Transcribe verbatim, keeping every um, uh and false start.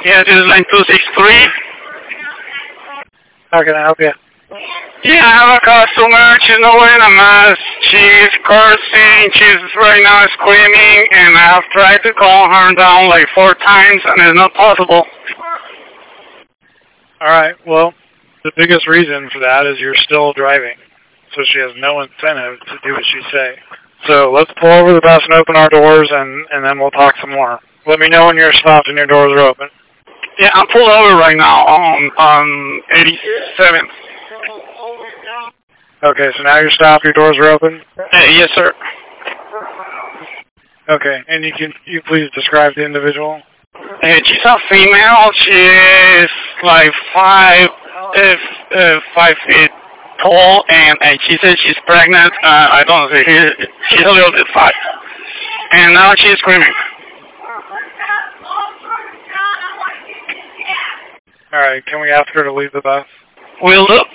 Yeah, this is line two six three. How can I help you? Yeah, I have a customer. She's not wearing a mask. She's cursing. She's right now screaming, and I have tried to calm her down like four times, and it's not possible. All right. Well, the biggest reason for that is you're still driving, so she has no incentive to do what you say. So let's pull over the bus and open our doors, and, and then we'll talk some more. Let me know when you're stopped and your doors are open. Yeah, I'm pulled over right now on on eighty-seven. Okay, so now you're stopped, your doors are open? Uh, yes, sir. Okay, and you can you please describe the individual? Uh, she's a female. She is like five, uh, uh, five feet tall, and, and she says she's pregnant. Uh, I don't know. She, she's a little bit fat, and now she's screaming. All right, can we ask her to leave the bus? Will do.